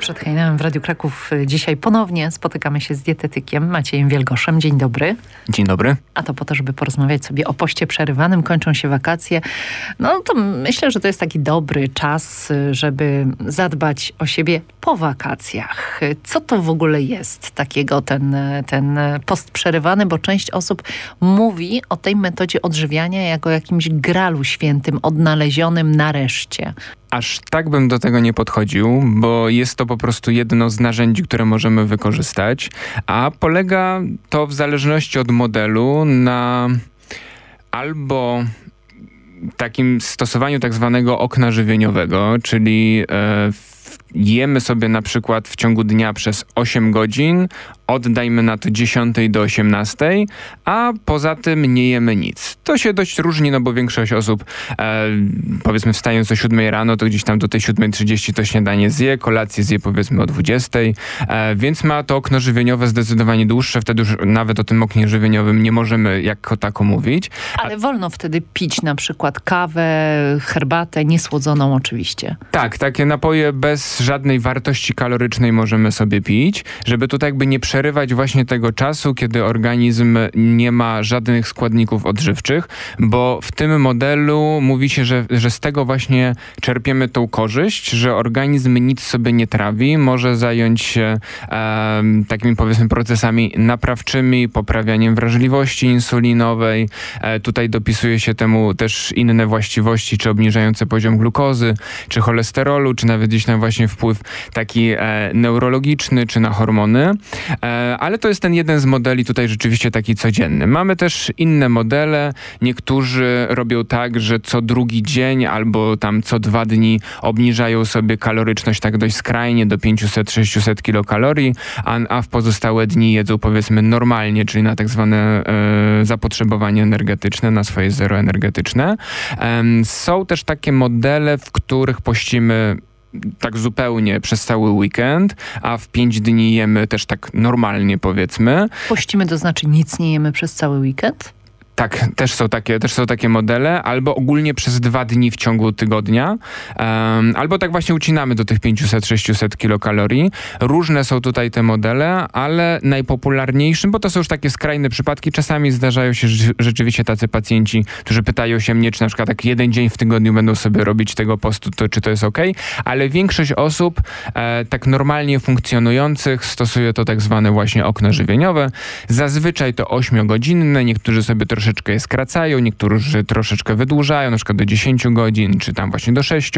Przed Hejnałem w Radiu Kraków dzisiaj ponownie spotykamy się z dietetykiem Maciejem Wielgoszem. Dzień dobry. Dzień dobry. A to po to, żeby porozmawiać sobie o poście przerywanym. Kończą się wakacje. No to myślę, że to jest taki dobry czas, żeby zadbać o siebie po wakacjach. Co to w ogóle jest takiego ten post przerywany? Bo część osób mówi o tej metodzie odżywiania jako o jakimś gralu świętym, odnalezionym nareszcie. Aż tak bym do tego nie podchodził, bo jest to po prostu jedno z narzędzi, które możemy wykorzystać, a polega to w zależności od modelu na albo takim stosowaniu tak zwanego okna żywieniowego, czyli jemy sobie na przykład w ciągu dnia przez 8 godzin, oddajmy na to 10 do 18, a poza tym nie jemy nic. To się dość różni, no bo większość osób powiedzmy wstając o 7 rano, to gdzieś tam do tej 7:30 to śniadanie zje, kolację zje powiedzmy o 20, więc ma to okno żywieniowe zdecydowanie dłuższe, wtedy już nawet o tym oknie żywieniowym nie możemy jako tako mówić. Ale wolno wtedy pić na przykład kawę, herbatę, niesłodzoną oczywiście. Tak, takie napoje bez żadnej wartości kalorycznej możemy sobie pić, żeby tutaj jakby nie przerywać właśnie tego czasu, kiedy organizm nie ma żadnych składników odżywczych, bo w tym modelu mówi się, że z tego właśnie czerpiemy tą korzyść, że organizm nic sobie nie trawi, może zająć się takimi powiedzmy procesami naprawczymi, poprawianiem wrażliwości insulinowej. Tutaj dopisuje się temu też inne właściwości, czy obniżające poziom glukozy, czy cholesterolu, czy nawet gdzieś tam właśnie wpływ taki neurologiczny, czy na hormony. Ale to jest ten jeden z modeli tutaj rzeczywiście taki codzienny. Mamy też inne modele. Niektórzy robią tak, że co drugi dzień albo tam co 2 dni obniżają sobie kaloryczność tak dość skrajnie do 500-600 kilokalorii, a w pozostałe dni jedzą powiedzmy normalnie, czyli na tak zwane zapotrzebowanie energetyczne, na swoje zero energetyczne. Są też takie modele, w których pościmy tak zupełnie przez cały weekend, a w 5 dni jemy też tak normalnie powiedzmy. Pościmy to znaczy nic nie jemy przez cały weekend? Tak, też są takie modele, albo ogólnie przez 2 dni w ciągu tygodnia, albo tak właśnie ucinamy do tych 500-600 kilokalorii. Różne są tutaj te modele, ale najpopularniejszym, bo to są już takie skrajne przypadki, czasami zdarzają się rzeczywiście tacy pacjenci, którzy pytają się mnie, czy na przykład tak 1 dzień w tygodniu będą sobie robić tego postu, to czy to jest okej? Ale większość osób tak normalnie funkcjonujących stosuje to tak zwane właśnie okno żywieniowe. Zazwyczaj to 8-godzinne, niektórzy sobie troszeczkę je skracają, niektórzy troszeczkę wydłużają, na przykład do 10 godzin, czy tam właśnie do 6,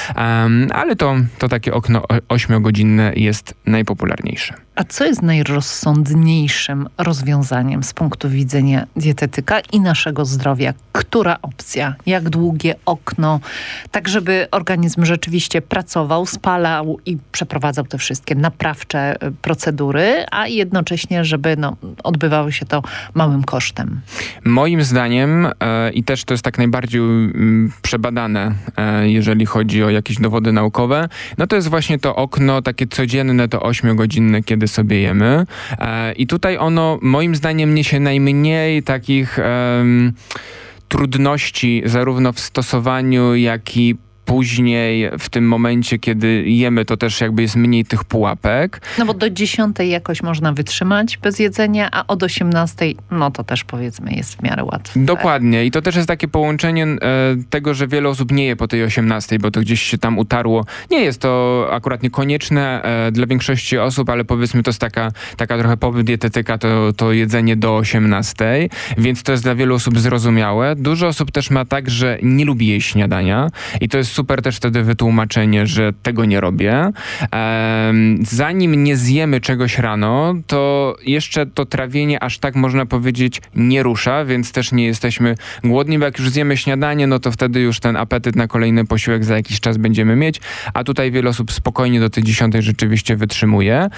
ale to takie okno 8-godzinne jest najpopularniejsze. A co jest najrozsądniejszym rozwiązaniem z punktu widzenia dietetyka i naszego zdrowia? Która opcja? Jak długie okno? Tak, żeby organizm rzeczywiście pracował, spalał i przeprowadzał te wszystkie naprawcze procedury, a jednocześnie, żeby odbywało się to małym kosztem. Moim zdaniem, i też to jest tak najbardziej przebadane, jeżeli chodzi o jakieś dowody naukowe, no to jest właśnie to okno takie codzienne, to 8-godzinne, kiedy sobie jemy. I tutaj ono moim zdaniem niesie najmniej takich trudności zarówno w stosowaniu, jak i później w tym momencie, kiedy jemy, to też jakby jest mniej tych pułapek. No bo do 10 jakoś można wytrzymać bez jedzenia, a od 18 no to też powiedzmy jest w miarę łatwe. Dokładnie. I to też jest takie połączenie tego, że wiele osób nie je po tej 18, bo to gdzieś się tam utarło. Nie jest to akurat niekonieczne dla większości osób, ale powiedzmy to jest taka trochę pobyt dietetyka, to jedzenie do 18, więc to jest dla wielu osób zrozumiałe. Dużo osób też ma tak, że nie lubi jeść śniadania i to jest super też wtedy wytłumaczenie, że tego nie robię. Zanim nie zjemy czegoś rano, to jeszcze to trawienie aż tak można powiedzieć nie rusza, więc też nie jesteśmy głodni, bo jak już zjemy śniadanie, no to wtedy już ten apetyt na kolejny posiłek za jakiś czas będziemy mieć, a tutaj wiele osób spokojnie do tej 10 rzeczywiście wytrzymuje.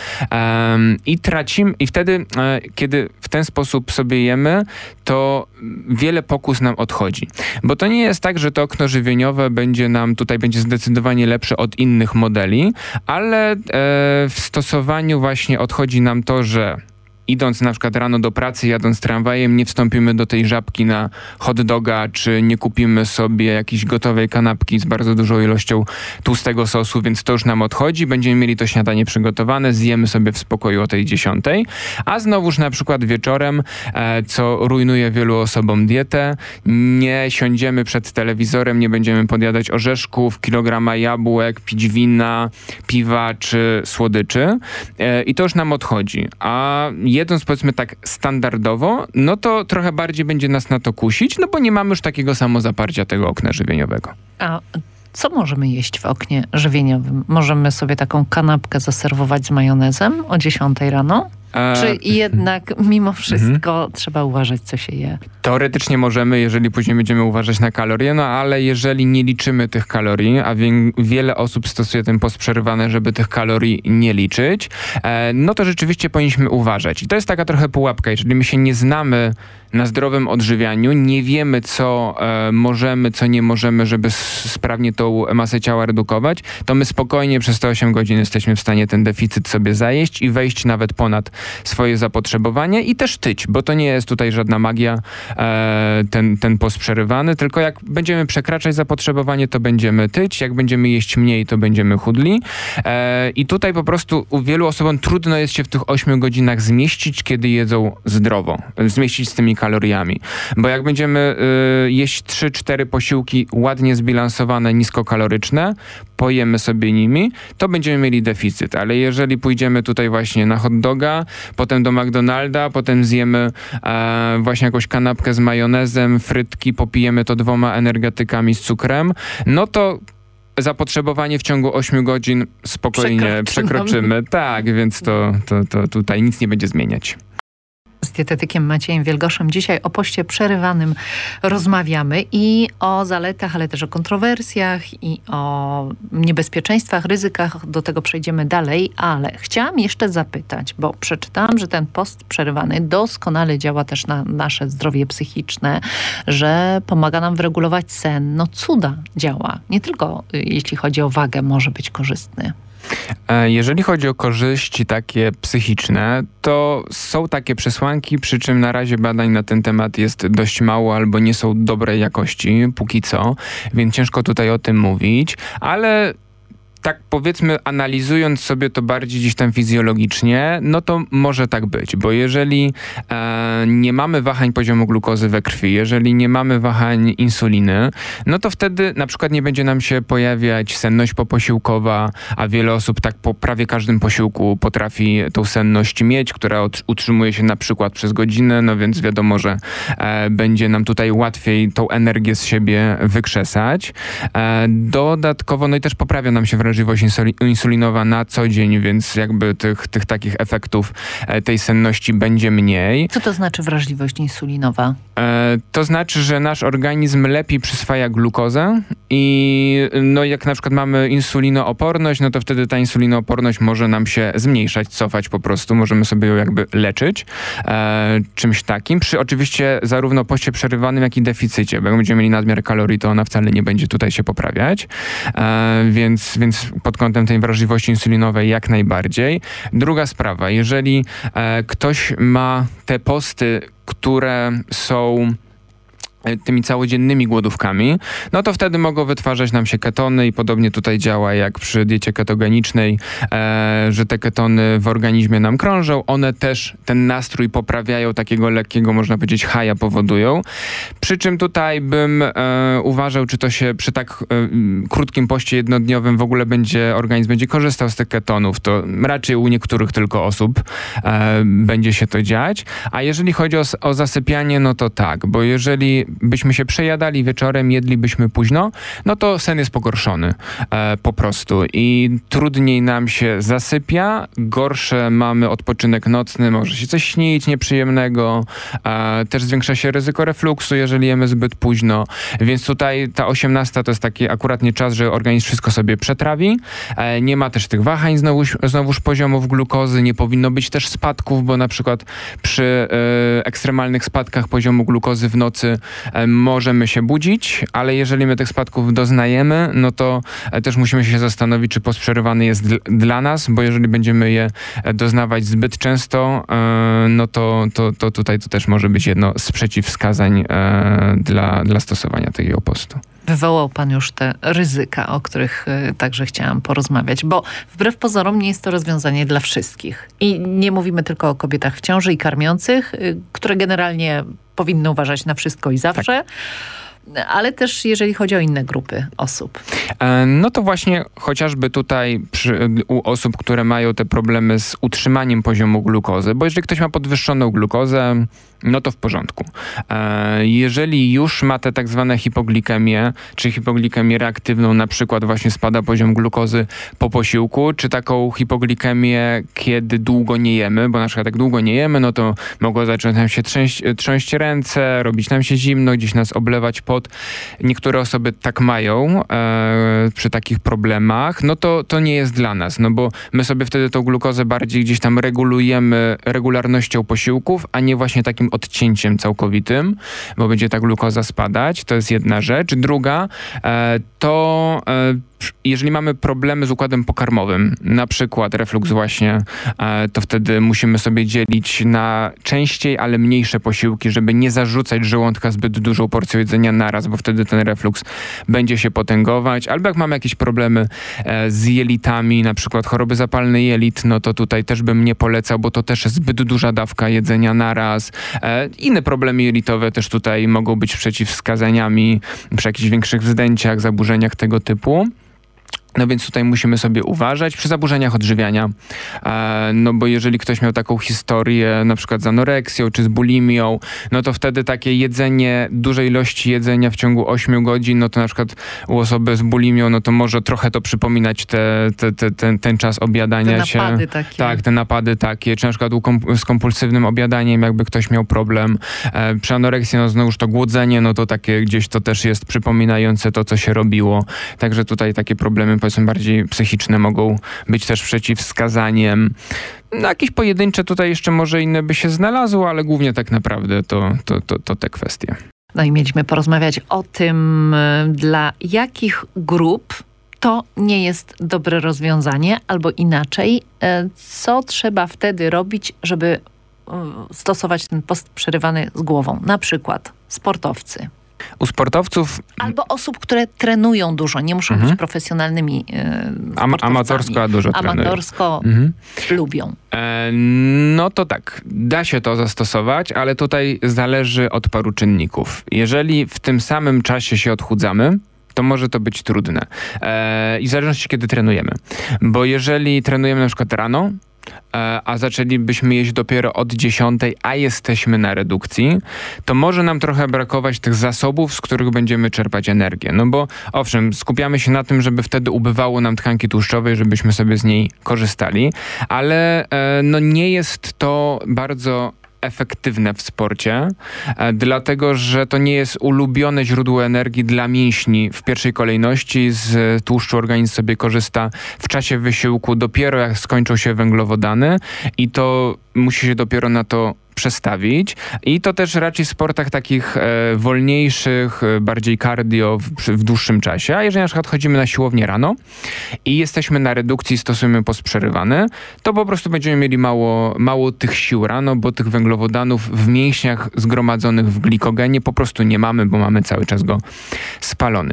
I wtedy, kiedy w ten sposób sobie jemy, to wiele pokus nam odchodzi. Bo to nie jest tak, że to okno żywieniowe będzie nam tutaj będzie zdecydowanie lepsze od innych modeli, ale w stosowaniu właśnie odchodzi nam to, że idąc na przykład rano do pracy, jadąc tramwajem, nie wstąpimy do tej żabki na hot doga, czy nie kupimy sobie jakiejś gotowej kanapki z bardzo dużą ilością tłustego sosu, więc to już nam odchodzi. Będziemy mieli to śniadanie przygotowane, zjemy sobie w spokoju o tej 10. A znowuż na przykład wieczorem, co rujnuje wielu osobom dietę, nie siądziemy przed telewizorem, nie będziemy podjadać orzeszków, kilograma jabłek, pić wina, piwa czy słodyczy. I to już nam odchodzi. A jedząc powiedzmy tak standardowo, no to trochę bardziej będzie nas na to kusić, no bo nie mamy już takiego samozaparcia tego okna żywieniowego. A co możemy jeść w oknie żywieniowym? Możemy sobie taką kanapkę zaserwować z majonezem o 10 rano? Czy jednak mimo wszystko trzeba uważać, co się je? Teoretycznie możemy, jeżeli później będziemy uważać na kalorie, no ale jeżeli nie liczymy tych kalorii, a wiele osób stosuje ten post przerywany, żeby tych kalorii nie liczyć, no to rzeczywiście powinniśmy uważać. I to jest taka trochę pułapka. Jeżeli my się nie znamy na zdrowym odżywianiu, nie wiemy, co możemy, co nie możemy, żeby sprawnie tą masę ciała redukować, to my spokojnie przez te 8 godzin jesteśmy w stanie ten deficyt sobie zajeść i wejść nawet ponad swoje zapotrzebowanie i też tyć, bo to nie jest tutaj żadna magia, ten post przerywany, tylko jak będziemy przekraczać zapotrzebowanie, to będziemy tyć, jak będziemy jeść mniej, to będziemy chudli. I tutaj po prostu u wielu osobom trudno jest się w tych 8 godzinach zmieścić, kiedy jedzą zdrowo, zmieścić z tymi kaloriami. Bo jak będziemy jeść 3-4 posiłki ładnie zbilansowane, niskokaloryczne, pojemy sobie nimi, to będziemy mieli deficyt. Ale jeżeli pójdziemy tutaj właśnie na hot doga, potem do McDonalda, potem zjemy właśnie jakąś kanapkę z majonezem, frytki, popijemy to 2 energetykami z cukrem, no to zapotrzebowanie w ciągu 8 godzin spokojnie przekroczymy. Tak, więc to tutaj nic nie będzie zmieniać. Z dietetykiem Maciejem Wielgoszem dzisiaj o poście przerywanym rozmawiamy i o zaletach, ale też o kontrowersjach i o niebezpieczeństwach, ryzykach. Do tego przejdziemy dalej, ale chciałam jeszcze zapytać, bo przeczytałam, że ten post przerywany doskonale działa też na nasze zdrowie psychiczne, że pomaga nam wyregulować sen. No cuda działa. Nie tylko jeśli chodzi o wagę może być korzystny. Jeżeli chodzi o korzyści takie psychiczne, to są takie przesłanki, przy czym na razie badań na ten temat jest dość mało albo nie są dobrej jakości, póki co, więc ciężko tutaj o tym mówić, ale tak powiedzmy, analizując sobie to bardziej gdzieś tam fizjologicznie, no to może tak być, bo jeżeli nie mamy wahań poziomu glukozy we krwi, jeżeli nie mamy wahań insuliny, no to wtedy na przykład nie będzie nam się pojawiać senność poposiłkowa, a wiele osób tak po prawie każdym posiłku potrafi tą senność mieć, która utrzymuje się na przykład przez godzinę, no więc wiadomo, że będzie nam tutaj łatwiej tą energię z siebie wykrzesać. Dodatkowo, no i też poprawia nam się wrażliwość insulinowa na co dzień, więc jakby tych takich efektów tej senności będzie mniej. Co to znaczy wrażliwość insulinowa? To znaczy, że nasz organizm lepiej przyswaja glukozę i no jak na przykład mamy insulinooporność, no to wtedy ta insulinooporność może nam się zmniejszać, cofać po prostu. Możemy sobie ją jakby leczyć czymś takim. Przy oczywiście zarówno poście przerywanym, jak i deficycie, bo jak będziemy mieli nadmiar kalorii, to ona wcale nie będzie tutaj się poprawiać. Więc pod kątem tej wrażliwości insulinowej jak najbardziej. Druga sprawa, jeżeli ktoś ma te posty, które są tymi całodziennymi głodówkami, no to wtedy mogą wytwarzać nam się ketony i podobnie tutaj działa jak przy diecie ketogenicznej, że te ketony w organizmie nam krążą. One też ten nastrój poprawiają, takiego lekkiego, można powiedzieć, haja powodują. Przy czym tutaj bym uważał, czy to się przy tak krótkim poście jednodniowym w ogóle organizm będzie korzystał z tych ketonów. To raczej u niektórych tylko osób będzie się to dziać. A jeżeli chodzi o zasypianie, no to tak, bo jeżeli byśmy się przejadali wieczorem, jedlibyśmy późno, no to sen jest pogorszony po prostu i trudniej nam się zasypia, gorsze mamy odpoczynek nocny, może się coś śnić nieprzyjemnego, też zwiększa się ryzyko refluksu, jeżeli jemy zbyt późno, więc tutaj ta 18 to jest taki akuratnie czas, że organizm wszystko sobie przetrawi, nie ma też tych wahań znowuż poziomów glukozy, nie powinno być też spadków, bo na przykład przy ekstremalnych spadkach poziomu glukozy w nocy możemy się budzić, ale jeżeli my tych spadków doznajemy, no to też musimy się zastanowić, czy post przerywany jest dla nas, bo jeżeli będziemy je doznawać zbyt często, no to tutaj to też może być jedno z przeciwwskazań dla stosowania takiego postu. Wywołał pan już te ryzyka, o których także chciałam porozmawiać, bo wbrew pozorom nie jest to rozwiązanie dla wszystkich. I nie mówimy tylko o kobietach w ciąży i karmiących, które generalnie powinny uważać na wszystko i zawsze. Tak. Ale też jeżeli chodzi o inne grupy osób. No to właśnie chociażby tutaj u osób, które mają te problemy z utrzymaniem poziomu glukozy, bo jeżeli ktoś ma podwyższoną glukozę, no to w porządku. Jeżeli już ma te tak zwane hipoglikemię, czy hipoglikemię reaktywną, na przykład właśnie spada poziom glukozy po posiłku, czy taką hipoglikemię, kiedy długo nie jemy, bo na przykład jak długo nie jemy, no to mogło zacząć nam się trząść ręce, robić nam się zimno, gdzieś nas oblewać pot. Niektóre osoby tak mają przy takich problemach, no to nie jest dla nas, no bo my sobie wtedy tą glukozę bardziej gdzieś tam regulujemy regularnością posiłków, a nie właśnie takim odcięciem całkowitym, bo będzie ta glukoza spadać. To jest jedna rzecz. Druga, to jeżeli mamy problemy z układem pokarmowym, na przykład refluks właśnie, to wtedy musimy sobie dzielić na częściej, ale mniejsze posiłki, żeby nie zarzucać żołądka zbyt dużą porcją jedzenia naraz, bo wtedy ten refluks będzie się potęgować. Albo jak mamy jakieś problemy z jelitami, na przykład choroby zapalne jelit, no to tutaj też bym nie polecał, bo to też jest zbyt duża dawka jedzenia naraz. Inne problemy jelitowe też tutaj mogą być przeciwwskazaniami przy jakichś większych wzdęciach, zaburzeniach tego typu. No więc tutaj musimy sobie uważać przy zaburzeniach odżywiania, no bo jeżeli ktoś miał taką historię na przykład z anoreksją czy z bulimią, no to wtedy takie jedzenie, dużej ilości jedzenia w ciągu 8 godzin, no to na przykład u osoby z bulimią, no to może trochę to przypominać ten czas obiadania się. Te napady takie. Tak, te napady takie, czy na przykład z kompulsywnym obiadaniem, jakby ktoś miał problem. Przy anoreksji, no znowuż to głodzenie, no to takie gdzieś to też jest przypominające to, co się robiło. Także tutaj takie problemy powiedzmy bardziej psychiczne mogą być też przeciwwskazaniem. No, jakieś pojedyncze tutaj jeszcze może inne by się znalazło, ale głównie tak naprawdę to te kwestie. No i mieliśmy porozmawiać o tym, dla jakich grup to nie jest dobre rozwiązanie, albo inaczej, co trzeba wtedy robić, żeby stosować ten post przerywany z głową. Na przykład sportowcy. U sportowców... Albo osób, które trenują dużo, nie muszą być profesjonalnymi sportowcami. Amatorsko, a dużo trenują. Amatorsko lubią. No to tak, da się to zastosować, ale tutaj zależy od paru czynników. Jeżeli w tym samym czasie się odchudzamy, to może to być trudne. I w zależności kiedy trenujemy. Bo jeżeli trenujemy na przykład rano, a zaczęlibyśmy jeść dopiero od 10, a jesteśmy na redukcji, to może nam trochę brakować tych zasobów, z których będziemy czerpać energię. No bo owszem, skupiamy się na tym, żeby wtedy ubywało nam tkanki tłuszczowej, żebyśmy sobie z niej korzystali, ale no nie jest to bardzo efektywne w sporcie, dlatego że to nie jest ulubione źródło energii dla mięśni w pierwszej kolejności. Z tłuszczu organizm sobie korzysta w czasie wysiłku dopiero jak skończą się węglowodany i to musi się dopiero na to przestawić i to też raczej w sportach takich wolniejszych, bardziej cardio w dłuższym czasie. A jeżeli na przykład chodzimy na siłownię rano i jesteśmy na redukcji, stosujemy post przerywany, to po prostu będziemy mieli mało tych sił rano, bo tych węglowodanów w mięśniach zgromadzonych w glikogenie po prostu nie mamy, bo mamy cały czas go spalony.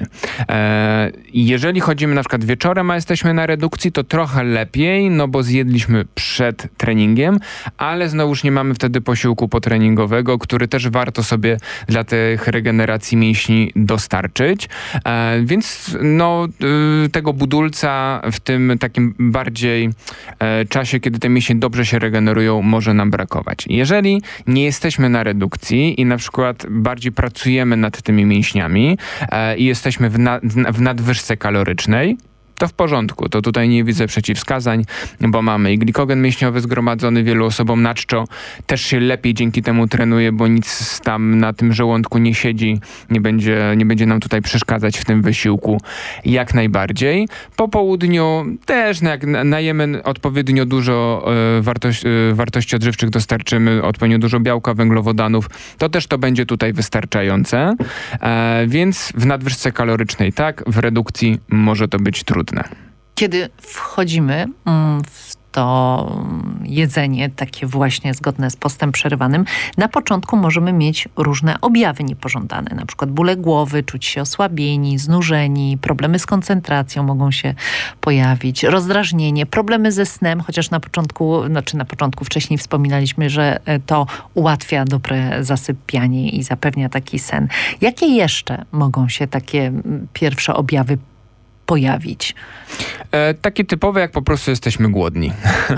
Jeżeli chodzimy na przykład wieczorem, a jesteśmy na redukcji, to trochę lepiej, no bo zjedliśmy przed treningiem, ale znowuż nie mamy wtedy posiłku potreningowego, który też warto sobie dla tych regeneracji mięśni dostarczyć. Więc no, tego budulca w tym takim bardziej czasie, kiedy te mięśnie dobrze się regenerują, może nam brakować. Jeżeli nie jesteśmy na redukcji i na przykład bardziej pracujemy nad tymi mięśniami i jesteśmy w nadwyżce kalorycznej, to w porządku. To tutaj nie widzę przeciwwskazań, bo mamy i glikogen mięśniowy zgromadzony wielu osobom na czczo. Też się lepiej dzięki temu trenuje, bo nic tam na tym żołądku nie siedzi, nie będzie nam tutaj przeszkadzać w tym wysiłku jak najbardziej. Po południu też jak najemy odpowiednio dużo wartości odżywczych, dostarczymy odpowiednio dużo białka, węglowodanów, to też to będzie tutaj wystarczające. Więc w nadwyżce kalorycznej tak, w redukcji może to być trudne. Kiedy wchodzimy w to jedzenie takie właśnie zgodne z postem przerywanym, na początku możemy mieć różne objawy niepożądane, na przykład bóle głowy, czuć się osłabieni, znużeni, problemy z koncentracją mogą się pojawić, rozdrażnienie, problemy ze snem, chociaż na początku wcześniej wspominaliśmy, że to ułatwia dobre zasypianie i zapewnia taki sen. Jakie jeszcze mogą się takie pierwsze objawy pojawić? Takie typowe, jak po prostu jesteśmy głodni.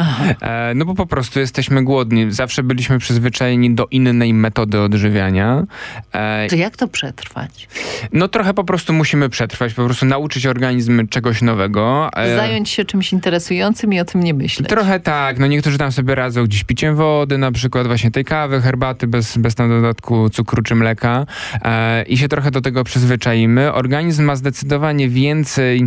No bo po prostu jesteśmy głodni. Zawsze byliśmy przyzwyczajeni do innej metody odżywiania. To jak to przetrwać? No trochę po prostu musimy przetrwać, po prostu nauczyć organizm czegoś nowego. Zająć się czymś interesującym i o tym nie myśleć. Trochę tak. No niektórzy tam sobie radzą gdzieś piciem wody, na przykład właśnie tej kawy, herbaty bez tam dodatku cukru czy mleka. I się trochę do tego przyzwyczaimy. Organizm ma zdecydowanie więcej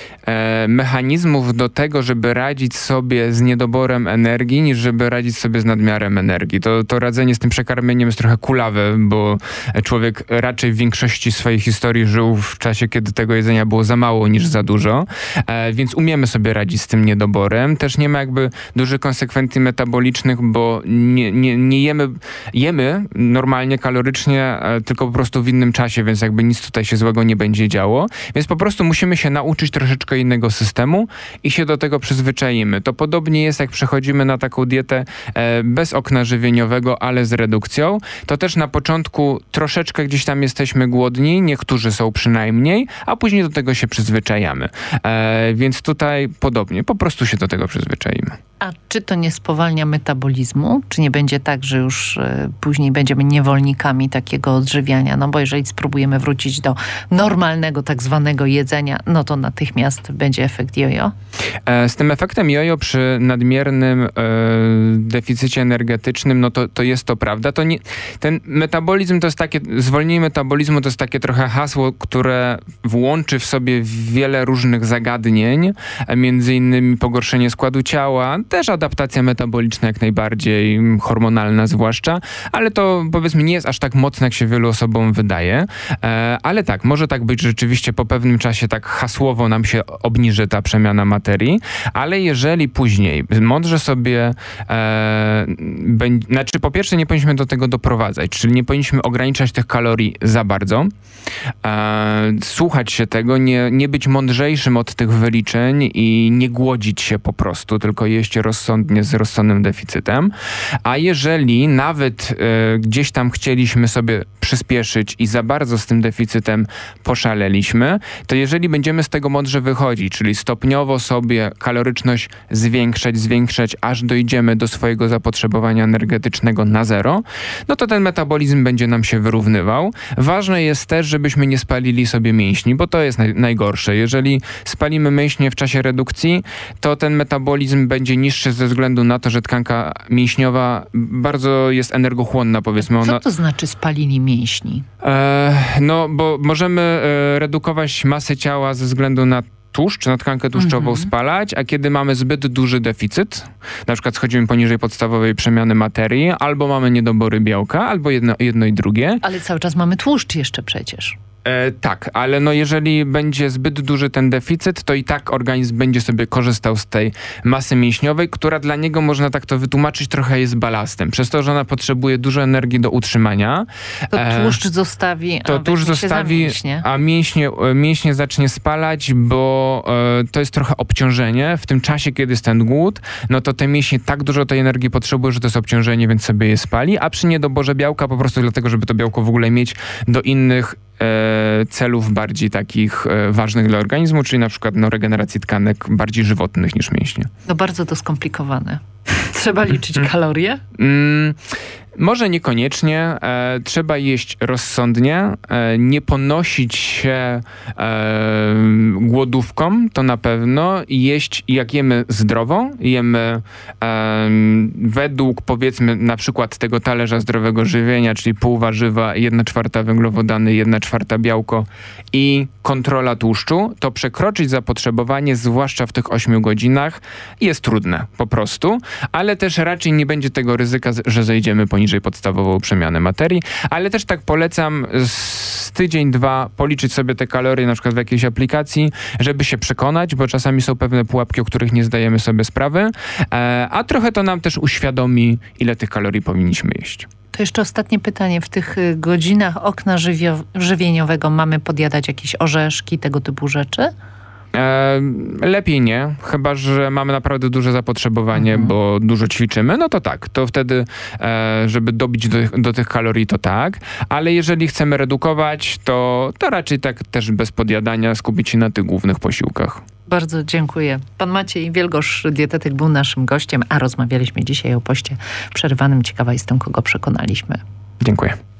mechanizmów do tego, żeby radzić sobie z niedoborem energii, niż żeby radzić sobie z nadmiarem energii. To radzenie z tym przekarmieniem jest trochę kulawe, bo człowiek raczej w większości swojej historii żył w czasie, kiedy tego jedzenia było za mało niż za dużo, więc umiemy sobie radzić z tym niedoborem. Też nie ma jakby dużych konsekwencji metabolicznych, bo nie jemy normalnie, kalorycznie, tylko po prostu w innym czasie, więc jakby nic tutaj się złego nie będzie działo. Więc po prostu musimy się nauczyć troszeczkę innego systemu i się do tego przyzwyczaimy. To podobnie jest, jak przechodzimy na taką dietę bez okna żywieniowego, ale z redukcją. To też na początku troszeczkę gdzieś tam jesteśmy głodni, niektórzy są przynajmniej, a później do tego się przyzwyczajamy. Więc tutaj podobnie, po prostu się do tego przyzwyczaimy. A czy to nie spowalnia metabolizmu? Czy nie będzie tak, że już później będziemy niewolnikami takiego odżywiania? No bo jeżeli spróbujemy wrócić do normalnego tak zwanego jedzenia, no to natychmiast będzie efekt jojo? Z tym efektem jojo przy nadmiernym deficycie energetycznym, no to jest to prawda. Ten metabolizm to jest takie, zwolnienie metabolizmu to jest takie trochę hasło, które włączy w sobie wiele różnych zagadnień, między innymi pogorszenie składu ciała, też adaptacja metaboliczna jak najbardziej, hormonalna zwłaszcza, ale to powiedzmy nie jest aż tak mocne, jak się wielu osobom wydaje. Ale tak, może tak być, że rzeczywiście po pewnym czasie tak hasłowo nam się obniży ta przemiana materii, ale jeżeli później mądrze sobie znaczy po pierwsze nie powinniśmy do tego doprowadzać, czyli nie powinniśmy ograniczać tych kalorii za bardzo, słuchać się tego, nie być mądrzejszym od tych wyliczeń i nie głodzić się po prostu, tylko jeść rozsądnie z rozsądnym deficytem. A jeżeli nawet gdzieś tam chcieliśmy sobie przyspieszyć i za bardzo z tym deficytem poszaleliśmy, to jeżeli będziemy z tego mądrze wychodzić, czyli stopniowo sobie kaloryczność zwiększać, aż dojdziemy do swojego zapotrzebowania energetycznego na zero, no to ten metabolizm będzie nam się wyrównywał. Ważne jest też, żebyśmy nie spalili sobie mięśni, bo to jest najgorsze. Jeżeli spalimy mięśnie w czasie redukcji, to ten metabolizm będzie niższy ze względu na to, że tkanka mięśniowa bardzo jest energochłonna, powiedzmy. Co to znaczy spalili mięśni? No, bo możemy redukować masę ciała ze względu na tłuszcz, na tkankę tłuszczową spalać, a kiedy mamy zbyt duży deficyt, na przykład schodzimy poniżej podstawowej przemiany materii, albo mamy niedobory białka, albo jedno i drugie. Ale cały czas mamy tłuszcz jeszcze przecież. Tak, ale no jeżeli będzie zbyt duży ten deficyt, to i tak organizm będzie sobie korzystał z tej masy mięśniowej, która dla niego, można tak to wytłumaczyć, trochę jest balastem. Przez to, że ona potrzebuje dużo energii do utrzymania. To tłuszcz zostawi, a mięśnie zacznie spalać, bo to jest trochę obciążenie. W tym czasie, kiedy jest ten głód, no to te mięśnie tak dużo tej energii potrzebują, że to jest obciążenie, więc sobie je spali, a przy niedoborze białka po prostu dlatego, żeby to białko w ogóle mieć do innych celów bardziej takich ważnych dla organizmu, czyli na przykład regeneracji tkanek bardziej żywotnych niż mięśnie. No bardzo to skomplikowane. Trzeba liczyć kalorie? Może niekoniecznie. Trzeba jeść rozsądnie, nie ponosić się głodówką, to na pewno. Jeść, jak jemy zdrowo, jemy według, powiedzmy, na przykład tego talerza zdrowego żywienia, czyli pół warzywa, 1/4 węglowodany, 1/4 białko i kontrola tłuszczu, to przekroczyć zapotrzebowanie, zwłaszcza w tych 8 godzinach, jest trudne po prostu, ale też raczej nie będzie tego ryzyka, że zejdziemy poniżej podstawową przemianę materii, ale też tak polecam tydzień, 2 policzyć sobie te kalorie na przykład w jakiejś aplikacji, żeby się przekonać, bo czasami są pewne pułapki, o których nie zdajemy sobie sprawy, a trochę to nam też uświadomi, ile tych kalorii powinniśmy jeść. To jeszcze ostatnie pytanie. W tych godzinach okna żywieniowego mamy podjadać jakieś orzeszki, tego typu rzeczy? Lepiej nie, chyba że mamy naprawdę duże zapotrzebowanie, bo dużo ćwiczymy, no to tak, to wtedy, żeby dobić do tych kalorii, to tak, ale jeżeli chcemy redukować, to raczej tak też bez podjadania, skupić się na tych głównych posiłkach. Bardzo dziękuję. Pan Maciej Wielgosz, dietetyk, był naszym gościem, a rozmawialiśmy dzisiaj o poście przerywanym. Ciekawa jestem, kogo przekonaliśmy. Dziękuję.